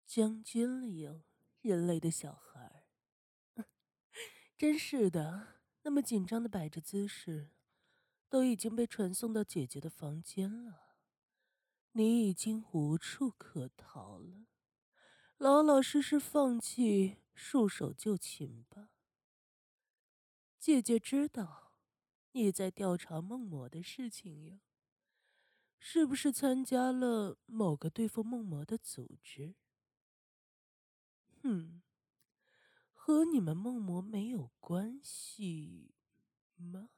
将军了哟，人类的小孩儿。真是的，那么紧张的摆着姿势，都已经被传送到姐姐的房间了。你已经无处可逃了，老老实实放弃，束手就擒吧。姐姐知道你在调查梦魔的事情呀，是不是参加了某个对付梦魔的组织？哼，和你们梦魔没有关系吗？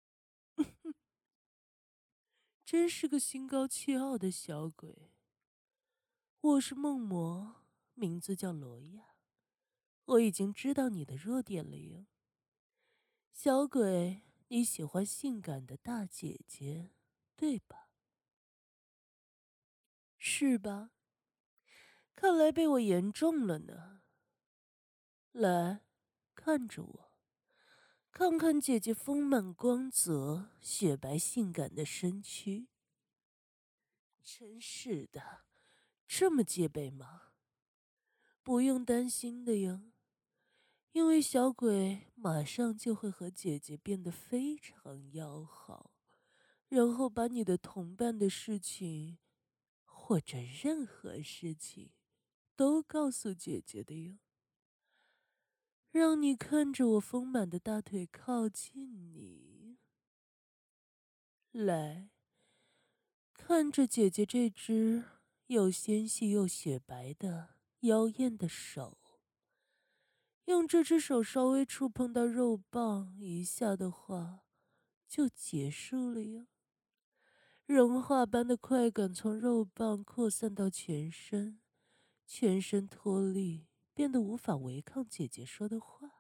真是个心高气傲的小鬼。我是梦魔，名字叫罗亚。我已经知道你的弱点了哟，小鬼，你喜欢性感的大姐姐，对吧？是吧？看来被我言中了呢。来，看着我，看看姐姐丰满光泽、雪白性感的身躯。真是的，这么戒备吗？不用担心的哟，因为小鬼马上就会和姐姐变得非常要好，然后把你的同伴的事情，或者任何事情，都告诉姐姐的哟。让你看着我丰满的大腿靠近你，来，看着姐姐这只又纤细又雪白的妖艳的手。用这只手稍微触碰到肉棒一下的话，就结束了呀。融化般的快感从肉棒扩散到全身，全身脱力，变得无法违抗姐姐说的话。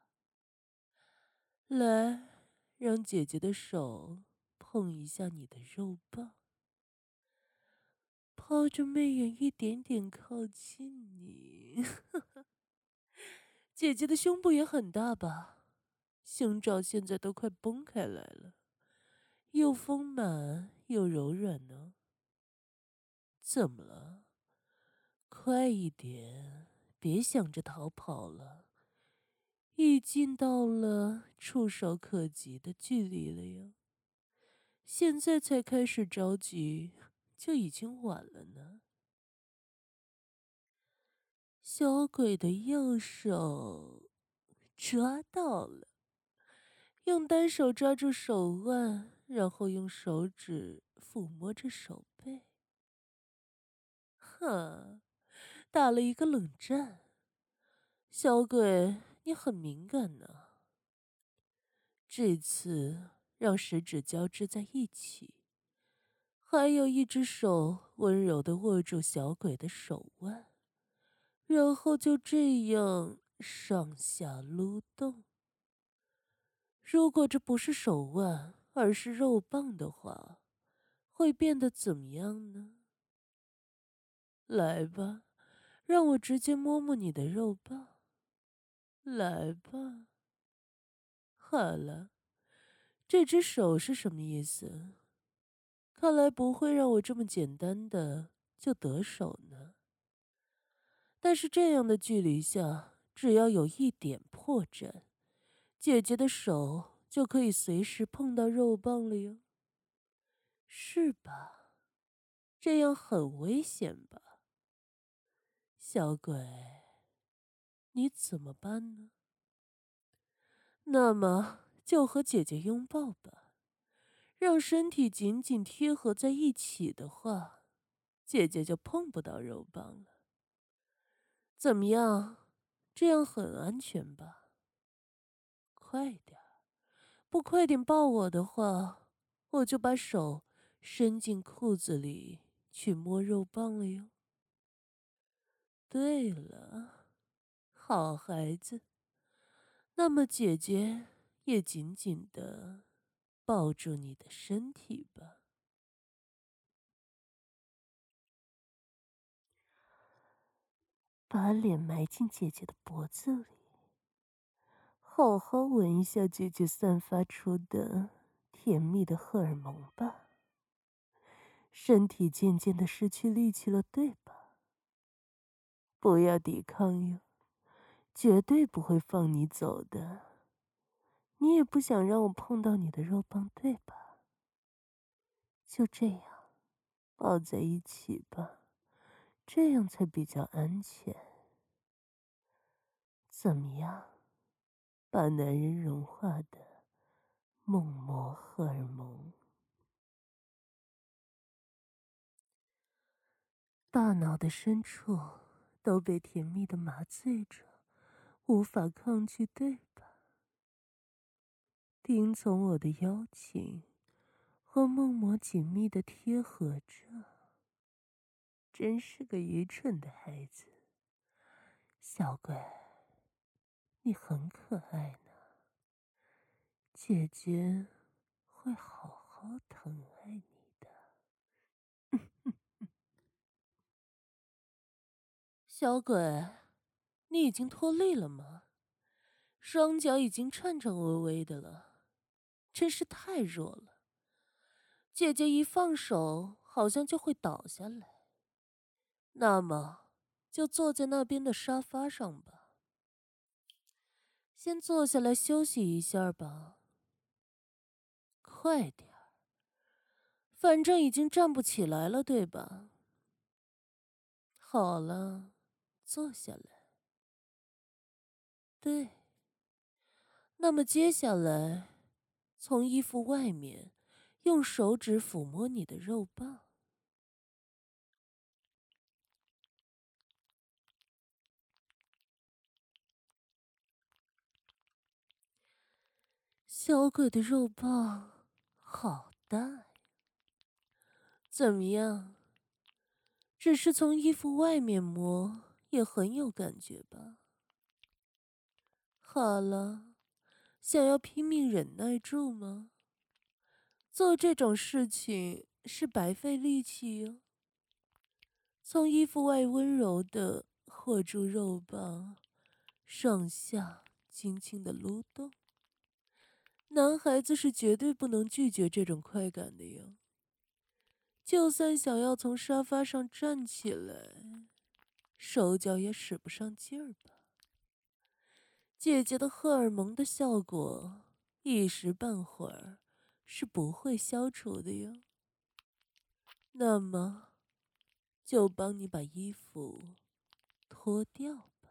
来，让姐姐的手碰一下你的肉棒，抛着媚眼一点点靠近你。姐姐的胸部也很大吧？胸罩现在都快崩开来了，又丰满又柔软呢。怎么了？快一点，别想着逃跑了，已经到了触手可及的距离了呀。现在才开始着急，就已经晚了呢。小鬼的右手抓到了，用单手抓住手腕，然后用手指抚摸着手背。哈，打了一个冷战。小鬼，你很敏感呢。这次让食指交织在一起，还有一只手温柔地握住小鬼的手腕，然后就这样上下撸动。如果这不是手腕，而是肉棒的话，会变得怎么样呢？来吧，让我直接摸摸你的肉棒。来吧。好了，这只手是什么意思？看来不会让我这么简单的就得手呢。但是这样的距离下，只要有一点破绽，姐姐的手就可以随时碰到肉棒了哟，是吧？这样很危险吧？小鬼，你怎么办呢？那么就和姐姐拥抱吧，让身体紧紧贴合在一起的话，姐姐就碰不到肉棒了。怎么样？这样很安全吧？快点儿，不快点抱我的话，我就把手伸进裤子里去摸肉棒了哟。对了，好孩子，那么姐姐也紧紧地抱住你的身体吧。把脸埋进姐姐的脖子里，好好闻一下姐姐散发出的甜蜜的荷尔蒙吧。身体渐渐的失去力气了，对吧？ 不要抵抗哟，绝对不会放你走的。你也不想让我碰到你的肉棒，对吧？就这样，抱在一起吧，这样才比较安全。怎么样，把男人融化的梦魔荷尔蒙？大脑的深处都被甜蜜的麻醉着，无法抗拒，对吧？听从我的邀请，和梦魔紧密的贴合着。真是个愚蠢的孩子，小鬼，你很可爱呢。姐姐会好好疼爱你的。小鬼，你已经脱力了吗？双脚已经颤颤巍巍的了，真是太弱了。姐姐一放手，好像就会倒下来。那么，就坐在那边的沙发上吧。先坐下来休息一下吧。快点儿，反正已经站不起来了，对吧？好了，坐下来。对。那么接下来，从衣服外面，用手指抚摸你的肉棒。小鬼的肉棒好大呀！怎么样？只是从衣服外面摸，也很有感觉吧？好了，想要拼命忍耐住吗？做这种事情是白费力气哟。从衣服外温柔的握住肉棒，上下轻轻的撸动。男孩子是绝对不能拒绝这种快感的哟。就算想要从沙发上站起来，手脚也使不上劲儿吧。姐姐的荷尔蒙的效果，一时半会儿是不会消除的哟。那么，就帮你把衣服脱掉吧。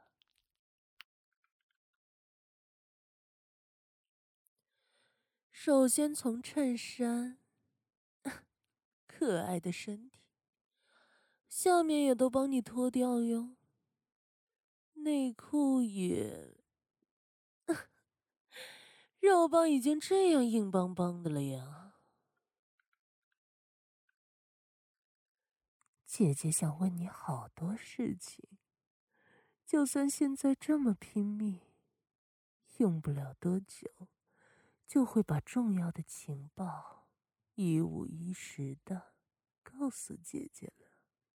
首先从衬衫，可爱的身体，下面也都帮你脱掉哟。内裤也，肉棒已经这样硬邦邦的了呀。姐姐想问你好多事情，就算现在这么拼命，用不了多久，就会把重要的情报一五一十的告诉姐姐了。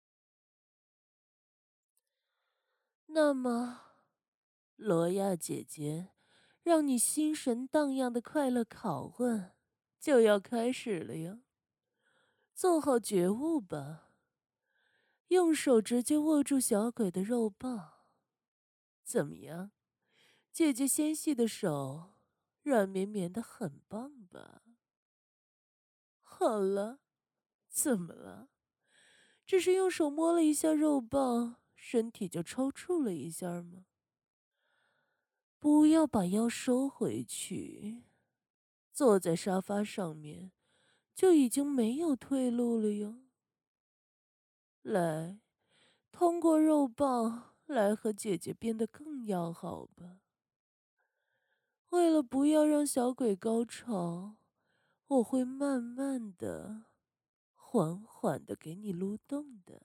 那么，罗亚姐姐让你心神荡漾的快乐拷问就要开始了哟。做好觉悟吧，用手直接握住小鬼的肉棒。怎么样？姐姐纤细的手，软绵绵的，很棒吧？好了，怎么了？只是用手摸了一下肉棒，身体就抽搐了一下吗？不要把腰收回去，坐在沙发上面，就已经没有退路了哟。来，通过肉棒来和姐姐变得更要好吧。为了不要让小鬼高潮，我会慢慢的、缓缓的给你撸动的。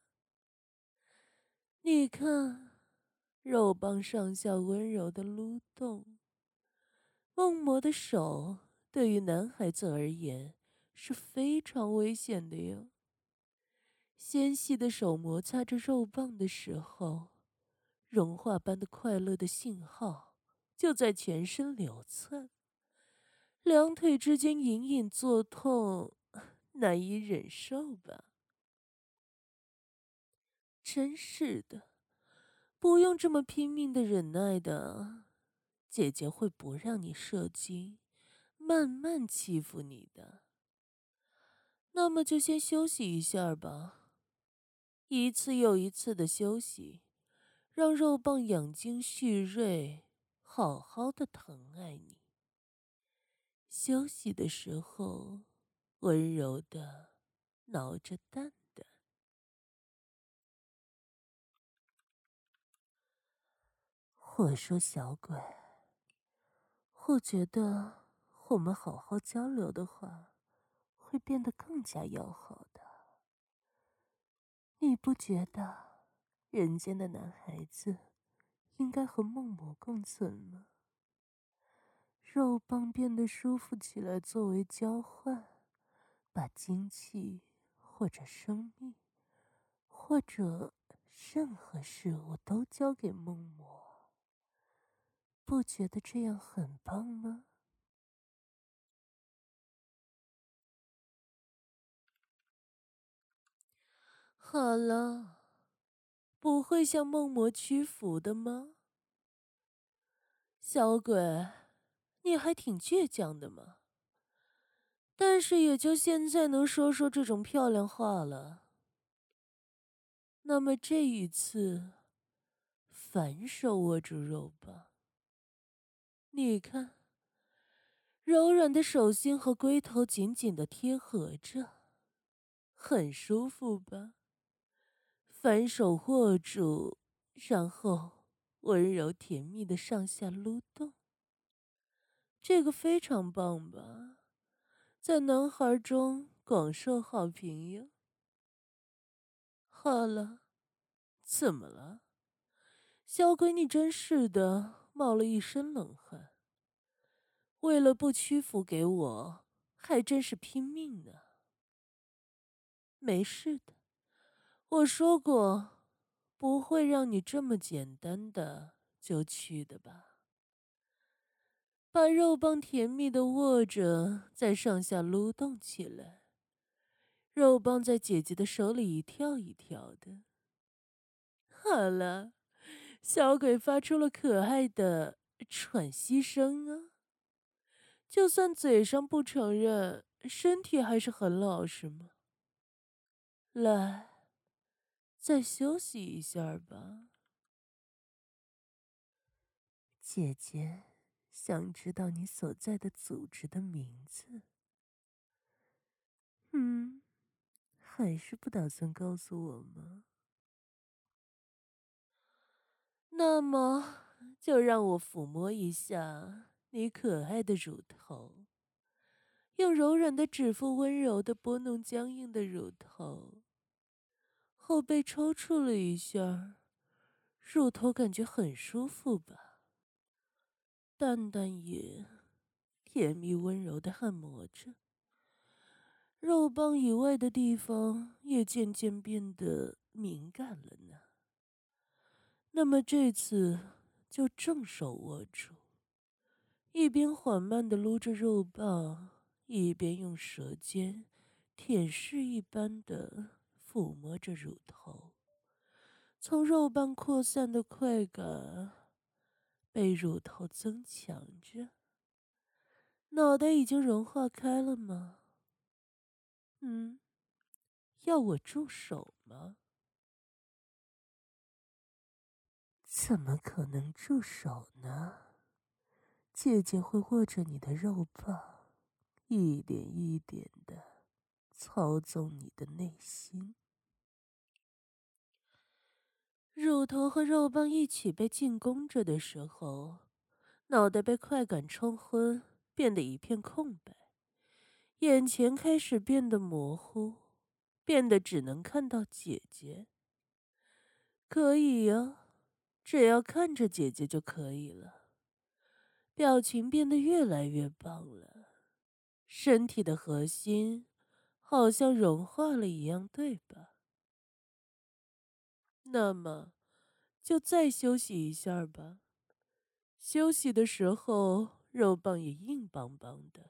你看，肉棒上下温柔的撸动。梦魔的手对于男孩子而言是非常危险的哟。纤细的手摩擦着肉棒的时候，融化般的快乐的信号就在全身流窜，两腿之间隐隐作痛，难以忍受吧？真是的， 不用这么拼命的忍耐的，姐姐会不让你射精，慢慢欺负你的。那么就先休息一下吧，一次又一次的休息，让肉棒养精蓄锐，好好的疼爱你。休息的时候，温柔的挠着蛋蛋。我说小鬼，我觉得我们好好交流的话，会变得更加要好的。你不觉得人间的男孩子应该和梦魔共存吗？肉棒变得舒服起来，作为交换，把精气或者生命或者任何事物都交给梦魔，不觉得这样很棒吗？好了，不会向梦魔屈服的吗？小鬼，你还挺倔强的嘛。但是也就现在能说说这种漂亮话了。那么这一次，反手握住肉棒，你看，柔软的手心和龟头紧紧的贴合着，很舒服吧？反手握住，然后温柔甜蜜的上下撸动，这个非常棒吧？在男孩中广受好评哟。好了，怎么了？小鬼，你真是的，冒了一身冷汗。为了不屈服给我，还真是拼命呢。没事的，我说过，不会让你这么简单的就去的吧？把肉棒甜蜜的握着，再上下撸动起来。肉棒在姐姐的手里一跳一跳的。好了，小鬼发出了可爱的喘息声啊！就算嘴上不承认，身体还是很老实嘛。来，再休息一下吧。姐姐想知道你所在的组织的名字。还是不打算告诉我吗？那么，就让我抚摸一下你可爱的乳头，用柔软的指腹温柔地拨弄僵硬的乳头。后背抽搐了一下，乳头感觉很舒服吧？蛋蛋也甜蜜温柔地按摩着，肉棒以外的地方也渐渐变得敏感了呢。那么这次就正手握住，一边缓慢地撸着肉棒，一边用舌尖舔舐一般的抚摸着乳头。从肉棒扩散的快感被乳头增强着，脑袋已经融化开了吗？要我住手吗？怎么可能住手呢？姐姐会握着你的肉棒，一点一点的操纵你的内心。乳头和肉棒一起被进攻着的时候，脑袋被快感冲昏，变得一片空白，眼前开始变得模糊，变得只能看到姐姐。可以呀，只要看着姐姐就可以了。表情变得越来越棒了，身体的核心好像融化了一样，对吧？那么，就再休息一下吧。休息的时候，肉棒也硬邦邦的，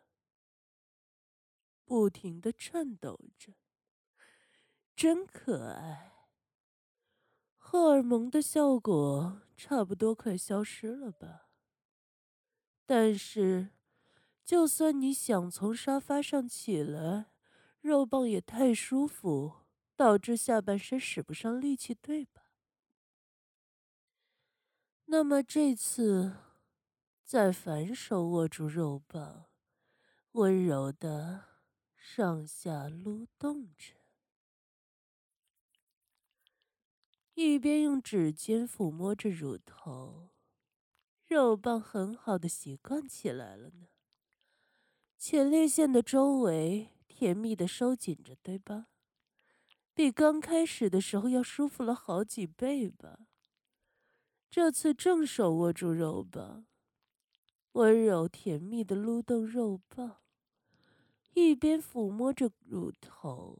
不停地颤抖着，真可爱。 荷尔蒙的效果差不多快消失了吧？但是，就算你想从沙发上起来，肉棒也太舒服，导致下半身使不上力气，对吧？那么这次，再反手握住肉棒，温柔的上下撸动着，一边用指尖抚摸着乳头，肉棒很好的习惯起来了呢。前列腺的周围甜蜜的收紧着，对吧？比刚开始的时候要舒服了好几倍吧。这次正手握住肉棒，温柔甜蜜的撸动肉棒，一边抚摸着乳头。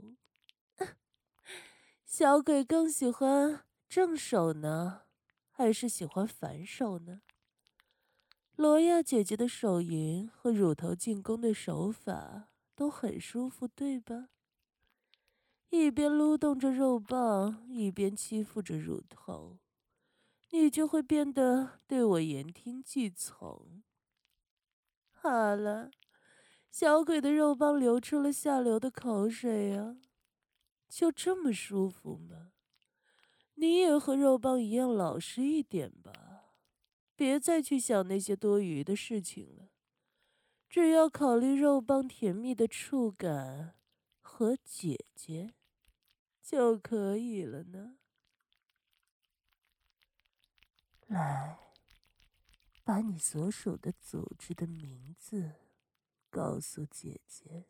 小鬼更喜欢正手呢，还是喜欢反手呢？罗亚姐姐的手淫和乳头进攻的手法都很舒服，对吧？一边撸动着肉棒，一边欺负着乳头，你就会变得对我言听计从。好了，小鬼的肉棒流出了下流的口水啊！就这么舒服吗？你也和肉棒一样老实一点吧，别再去想那些多余的事情了，只要考虑肉棒甜蜜的触感和姐姐就可以了呢。来，把你所属的组织的名字告诉姐姐。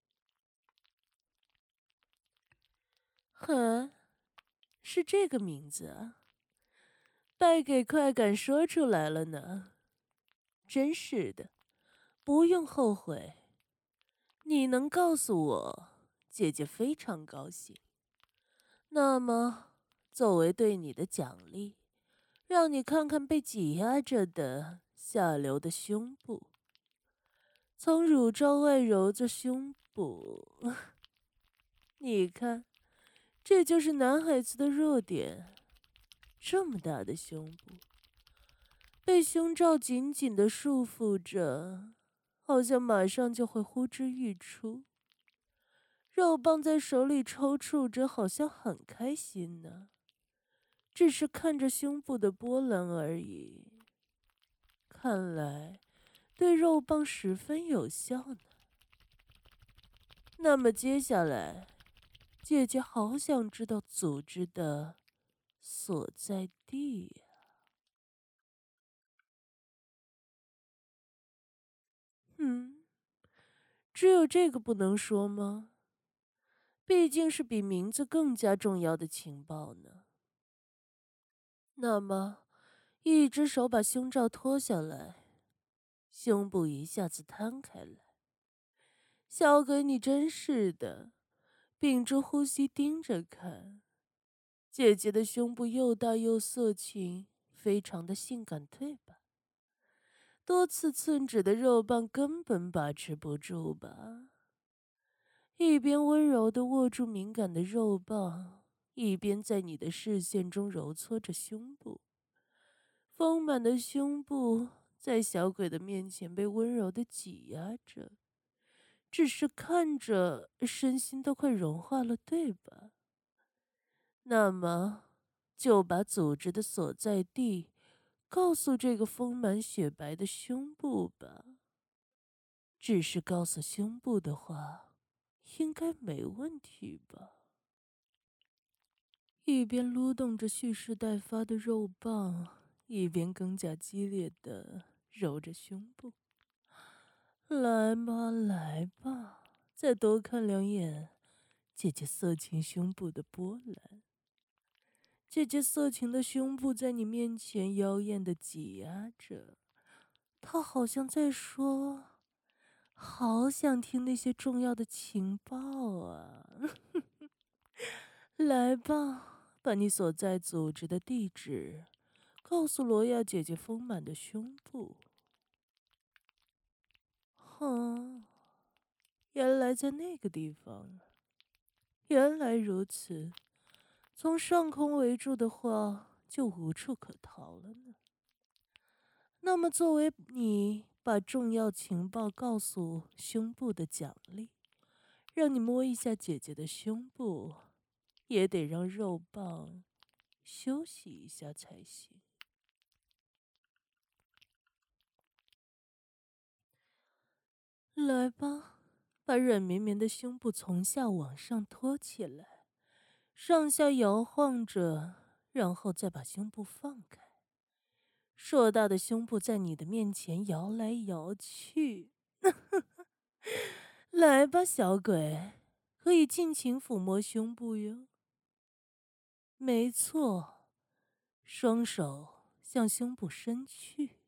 哼，是这个名字啊，败给快感说出来了呢。真是的，不用后悔。你能告诉我，姐姐非常高兴。那么，作为对你的奖励，让你看看被挤压着的下流的胸部。从乳罩外揉着胸部，你看，这就是男孩子的弱点。这么大的胸部，被胸罩紧紧的束缚着，好像马上就会呼之欲出。肉棒在手里抽搐着，好像很开心呢，只是看着胸部的波澜而已。看来，对肉棒十分有效呢。那么接下来，姐姐好想知道组织的所在地呀。嗯，只有这个不能说吗？毕竟是比名字更加重要的情报呢。那么，一只手把胸罩脱下来，胸部一下子摊开来。小鬼，你真是的，屏住呼吸盯着看。姐姐的胸部又大又色情，非常的性感，对吧？多次寸指的肉棒根本把持不住吧？一边温柔地握住敏感的肉棒，一边在你的视线中揉搓着胸部。丰满的胸部在小鬼的面前被温柔地挤压着，只是看着身心都快融化了，对吧？那么，就把组织的所在地告诉这个丰满雪白的胸部吧。只是告诉胸部的话，应该没问题吧？一边撸动着蓄势待发的肉棒，一边更加激烈的揉着胸部。来吧，来吧，再多看两眼姐姐色情胸部的波澜。姐姐色情的胸部在你面前妖艳的挤压着，她好像在说：好想听那些重要的情报啊！来吧，把你所在组织的地址告诉罗亚姐姐丰满的胸部。哼，原来在那个地方。原来如此， 从上空围住的话，就无处可逃了呢。那么，作为你把重要情报告诉胸部的奖励，让你摸一下姐姐的胸部，也得让肉棒休息一下才行。来吧，把软绵绵的胸部从下往上托起来，上下摇晃着，然后再把胸部放开。硕大的胸部在你的面前摇来摇去。来吧，小鬼，可以尽情抚摸胸部哟。没错，双手向胸部伸去。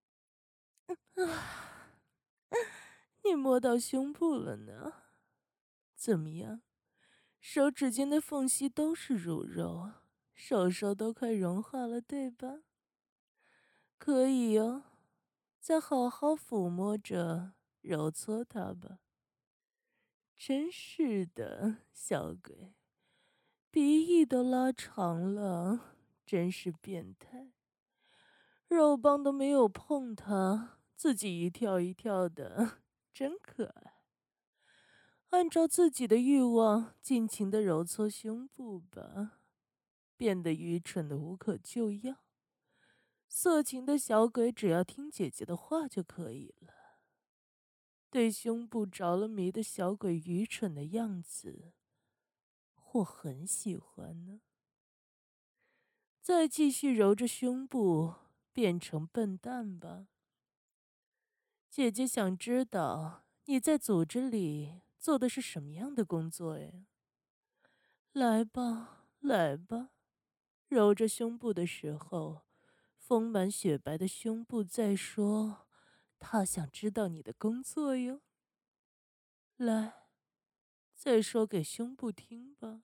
你摸到胸部了呢？怎么样？手指间的缝隙都是乳肉，手都快融化了，对吧？可以哟，再好好抚摸着，揉搓它吧。真是的，小鬼，鼻翼都拉长了，真是变态。肉棒都没有碰它，自己一跳一跳的，真可爱。按照自己的欲望，尽情的揉搓胸部吧，变得愚蠢的无可救药。色情的小鬼只要听姐姐的话就可以了。对胸部着了迷的小鬼愚蠢的样子，我很喜欢呢。再继续揉着胸部，变成笨蛋吧。姐姐想知道你在组织里做的是什么样的工作呀？来吧，来吧，揉着胸部的时候，丰满雪白的胸部在说，她想知道你的工作哟。来，再说给胸部听吧。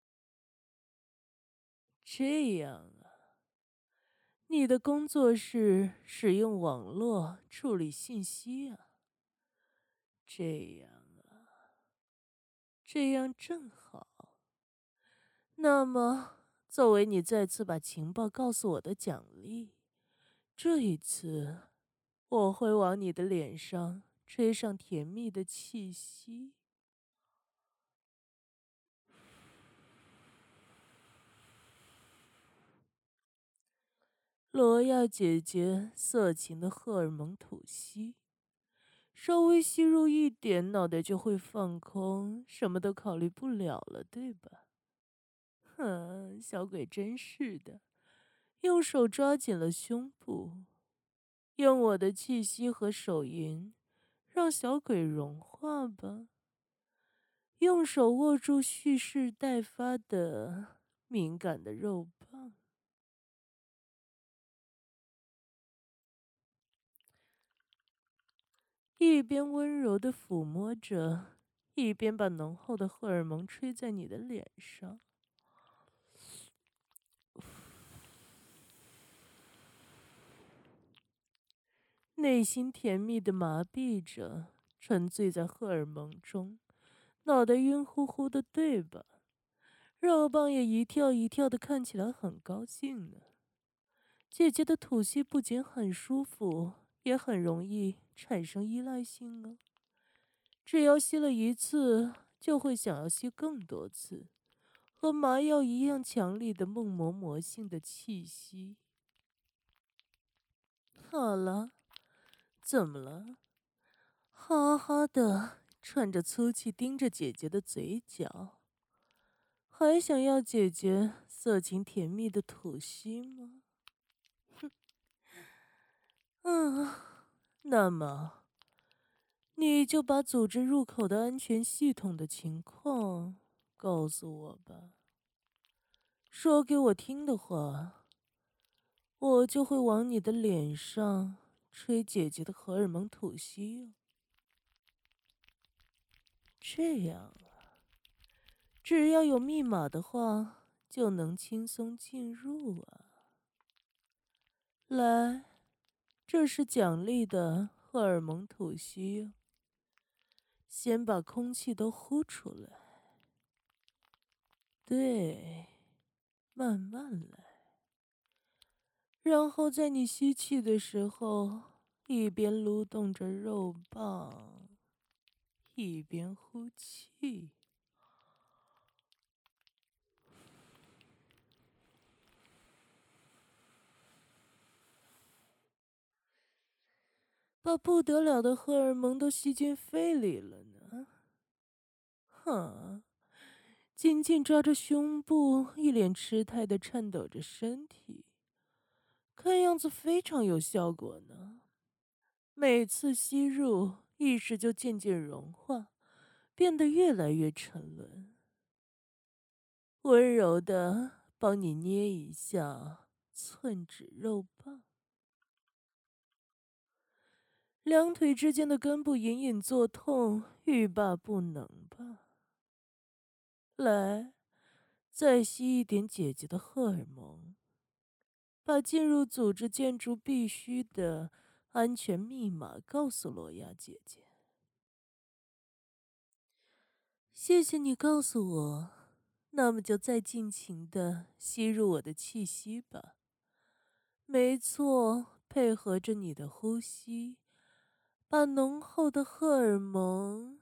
这样啊，你的工作是使用网络处理信息啊。这样啊，这样正好。那么，作为你再次把情报告诉我的奖励，这一次我会往你的脸上吹上甜蜜的气息。罗亚姐姐色情的荷尔蒙吐息，稍微吸入一点，脑袋就会放空，什么都考虑不了了，对吧？哼，小鬼真是的，用手抓紧了胸部，用我的气息和手淫，让小鬼融化吧。用手握住蓄势待发的敏感的肉棒。一边温柔地抚摸着，一边把浓厚的荷尔蒙吹在你的脸上。内心甜蜜的麻痹着，沉醉在荷尔蒙中，脑袋晕乎乎的，对吧？肉棒也一跳一跳的，看起来很高兴呢。姐姐的吐息不仅很舒服，也很容易产生依赖性哦。只要吸了一次，就会想要吸更多次，和麻药一样强力的梦魔魔性的气息。好了，怎么了？哈哈的喘着粗气，盯着姐姐的嘴角，还想要姐姐色情甜蜜的吐息吗？嗯，那么你就把组织入口的安全系统的情况告诉我吧。说给我听的话，我就会往你的脸上吹姐姐的荷尔蒙吐息哦。这样啊，只要有密码的话，就能轻松进入啊。来，这是奖励的荷尔蒙吐息哦。先把空气都呼出来。对， 慢慢来。然后在你吸气的时候，一边撸动着肉棒，一边呼气。把不得了的荷尔蒙都吸进肺里了呢。哼，紧紧抓着胸部，一脸痴态的颤抖着身体，看样子非常有效果呢。每次吸入，意识就渐渐融化，变得越来越沉沦。温柔的帮你捏一下寸指肉棒，两腿之间的根部隐隐作痛，欲罢不能吧？来，再吸一点姐姐的荷尔蒙，把进入组织建筑必须的安全密码告诉罗亚姐姐。谢谢你告诉我，那么就再尽情的吸入我的气息吧。没错，配合着你的呼吸，把浓厚的荷尔蒙……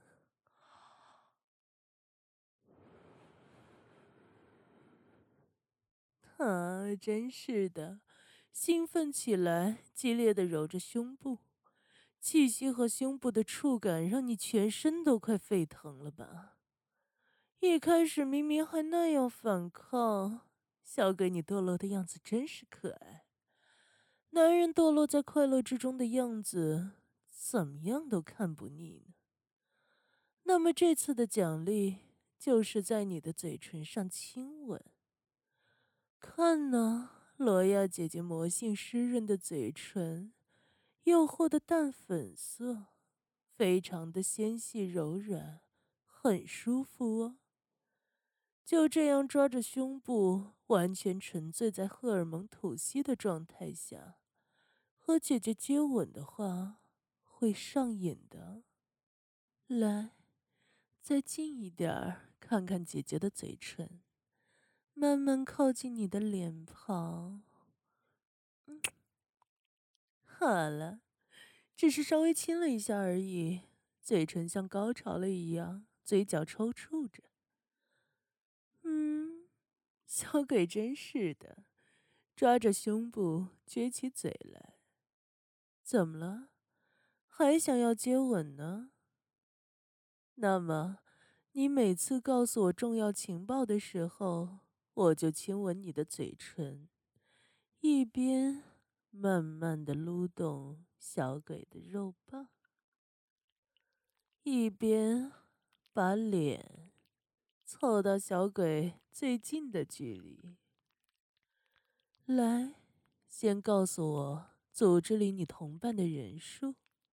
啊，真是的，兴奋起来，激烈的揉着胸部，气息和胸部的触感让你全身都快沸腾了吧？一开始明明还那样反抗，小鬼你堕落的样子真是可爱。男人堕落在快乐之中的样子，怎么样都看不腻呢。那么这次的奖励，就是在你的嘴唇上亲吻。看呐，罗亚姐姐魔性湿润的嘴唇，诱惑的淡粉色，非常的纤细柔软，很舒服哦。就这样抓着胸部，完全沉醉在荷尔蒙吐息的状态下，和姐姐接吻的话，会上瘾的。来，再近一点儿，看看姐姐的嘴唇，慢慢靠近你的脸庞。好了，只是稍微亲了一下而已，嘴唇像高潮了一样，嘴角抽搐着。小鬼真是的，抓着胸部撅起嘴来。怎么了？还想要接吻呢？那么，你每次告诉我重要情报的时候，我就亲吻你的嘴唇，一边慢慢的撸动小鬼的肉棒，一边把脸凑到小鬼最近的距离。来，先告诉我组织里你同伴的人数。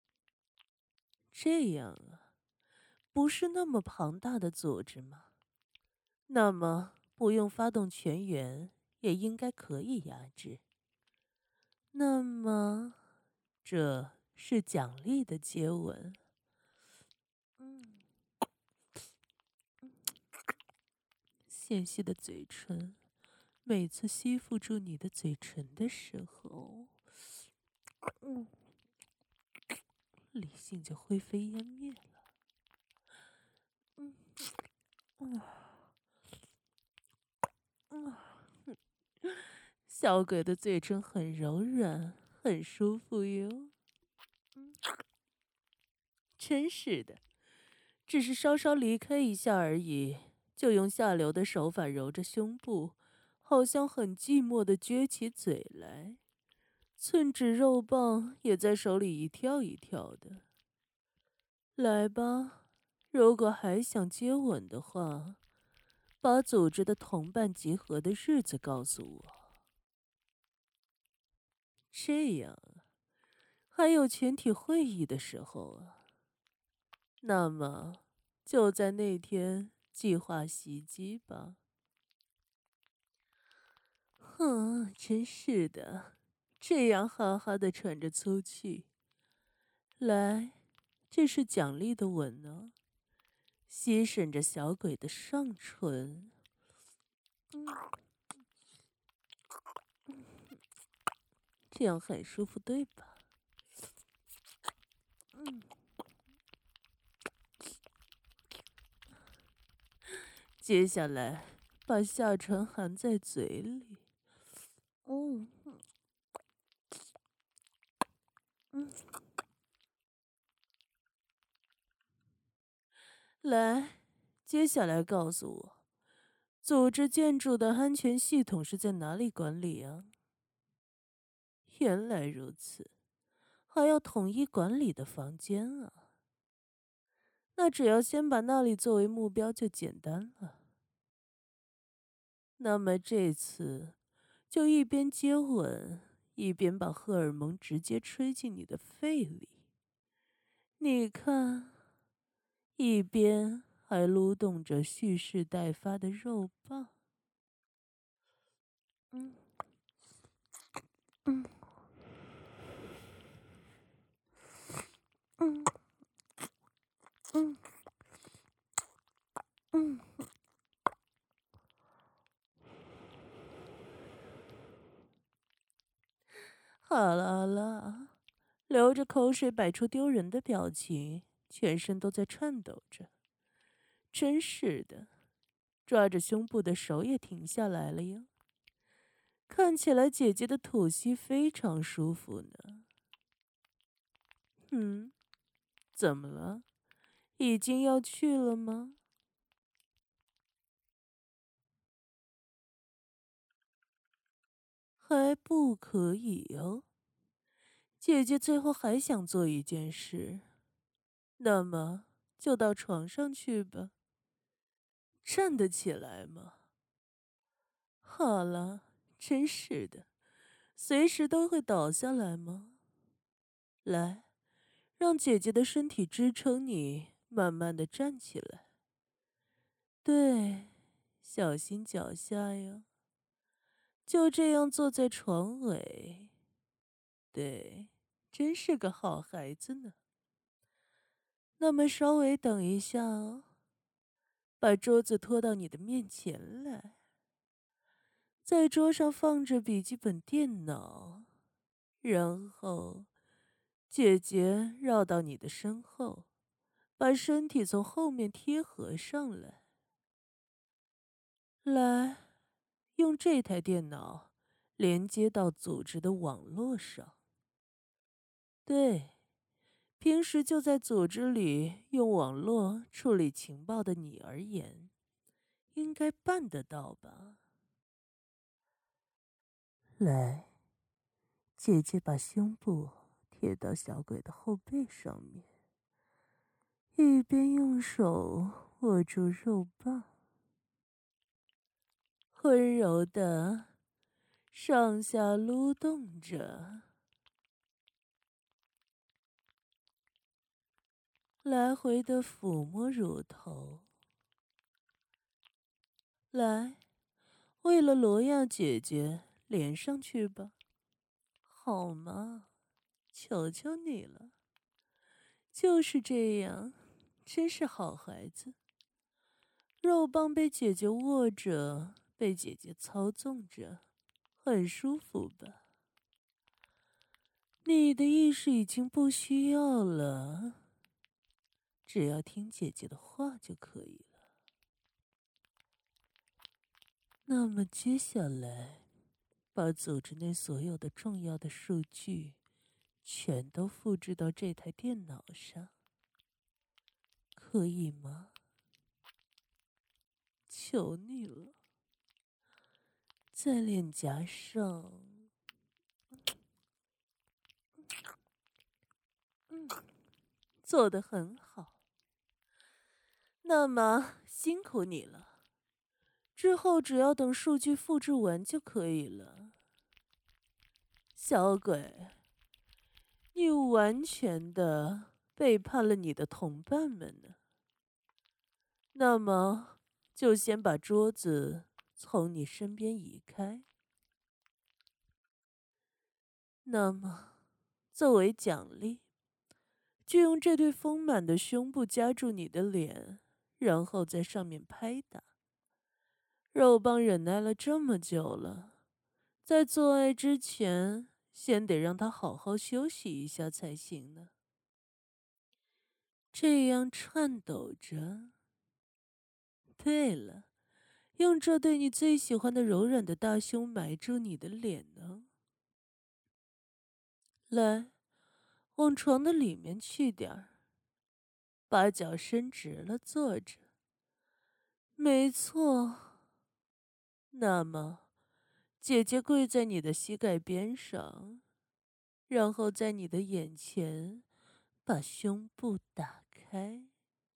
这样啊，不是那么庞大的组织吗？那么不用发动全员，也应该可以压制。那么，这是奖励的接吻。纤细的嘴唇，每次吸附住你的嘴唇的时候，理性就灰飞烟灭了。小鬼的嘴唇很柔软，很舒服哟。真是的，只是稍稍离开一下而已，就用下流的手法揉着胸部，好像很寂寞的撅起嘴来，寸指肉棒也在手里一跳一跳的。来吧，如果还想接吻的话，把组织的同伴集合的日子告诉我。这样啊，还有全体会议的时候啊。那么，就在那天计划袭击吧。真是的，这样哈哈的喘着粗气。来，这是奖励的吻呢，吸吮着小鬼的上唇。 这样很舒服，对吧？接下来，把下唇含在嘴里。嗯嗯，来，接下来告诉我，组织建筑的安全系统是在哪里管理啊？原来如此，还要统一管理的房间啊。那只要先把那里作为目标就简单了。那么这次就一边接吻，一边把荷尔蒙直接吹进你的肺里。你看，一边还撸动着蓄势待发的肉棒。嗯嗯嗯嗯嗯，好了好了，流着口水摆出丢人的表情，全身都在颤抖着。真是的，抓着胸部的手也停下来了哟。看起来姐姐的吐息非常舒服呢。嗯，怎么了？已经要去了吗？还不可以哦。姐姐最后还想做一件事，那么就到床上去吧。站得起来吗？好了，真是的，随时都会倒下来吗？来，让姐姐的身体支撑你，慢慢的站起来。对，小心脚下哟。就这样坐在床尾。对，真是个好孩子呢。那么稍微等一下哦，把桌子拖到你的面前来。在桌上放着笔记本电脑，然后姐姐绕到你的身后，把身体从后面贴合上来。来，用这台电脑连接到组织的网络上。对，平时就在组织里用网络处理情报的你而言，应该办得到吧？来，姐姐把胸部贴到小鬼的后背上面，一边用手握住肉棒，温柔的上下撸动着，来回的抚摸乳头。来，为了罗亚姐姐，连上去吧，好吗？求求你了，就是这样，真是好孩子。肉棒被姐姐握着，被姐姐操纵着，很舒服吧？你的意识已经不需要了，只要听姐姐的话就可以了。那么接下来，把组织内所有的重要的数据全都复制到这台电脑上，可以吗？求你了，在脸颊上，做得很好。那么辛苦你了，之后只要等数据复制完就可以了。小鬼，你完全的背叛了你的同伴们呢。那么，就先把桌子从你身边移开。那么，作为奖励，就用这对丰满的胸部夹住你的脸，然后在上面拍打。肉棒忍耐了这么久了，在做爱之前， 先得让他好好休息一下才行呢。这样颤抖着。对了，用这对你最喜欢的柔软的大胸埋住你的脸呢。来，往床的里面去点儿，把脚伸直了坐着。没错。那么，姐姐跪在你的膝盖边上，然后在你的眼前把胸部打开。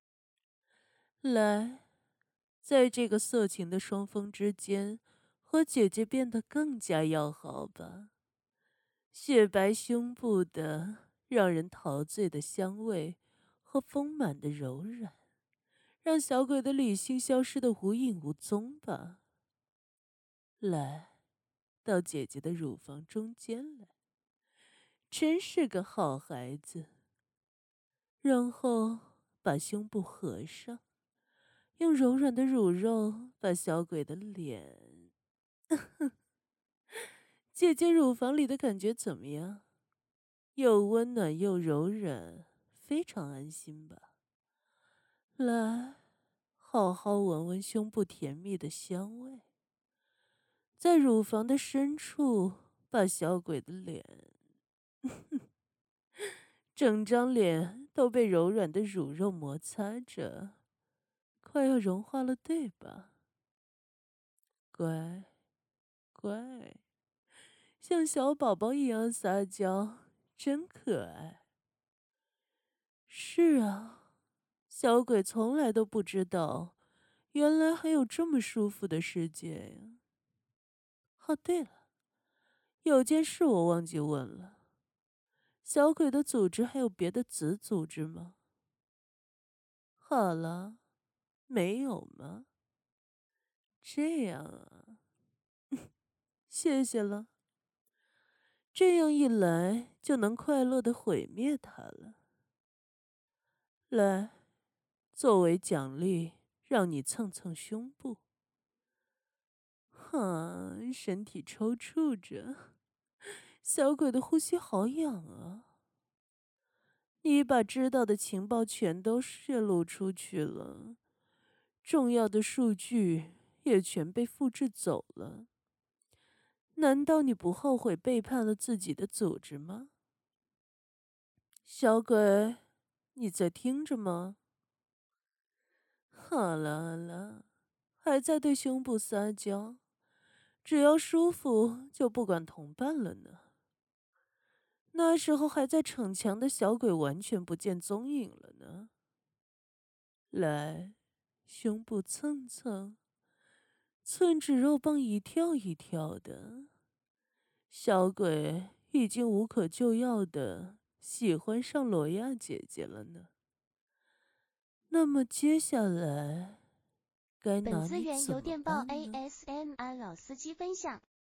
来，在这个色情的双峰之间，和姐姐变得更加要好吧。雪白胸部的让人陶醉的香味和丰满的柔软，让小鬼的理性消失得无影无踪吧。来，到姐姐的乳房中间来，真是个好孩子。然后把胸部合上，用柔软的乳肉把小鬼的脸……姐姐乳房里的感觉怎么样？又温暖又柔软，非常安心吧？来，好好闻闻胸部甜蜜的香味，在乳房的深处把小鬼的脸……整张脸都被柔软的乳肉摩擦着，快要融化了，对吧？乖，乖，像小宝宝一样撒娇，真可爱。是啊，小鬼从来都不知道，原来还有这么舒服的世界呀。哦，对了，有件事我忘记问了，小鬼的组织还有别的子组织吗？好了，没有吗？这样啊，谢谢了。这样一来，就能快乐的毁灭它了。来，作为奖励，让你蹭蹭胸部。哈，身体抽搐着，小鬼的呼吸好痒啊。你把知道的情报全都泄露出去了，重要的数据也全被复制走了。难道你不后悔背叛了自己的组织吗？小鬼，你在听着吗？好了好了，还在对胸部撒娇，只要舒服就不管同伴了呢。那时候还在逞强的小鬼完全不见踪影了呢。来，胸部蹭蹭，寸指肉棒一跳一跳的，小鬼已经无可救药的喜欢上罗亚姐姐了呢。那么接下来该本资拿你怎么源由电报办呢？ ASMR 老司机分享。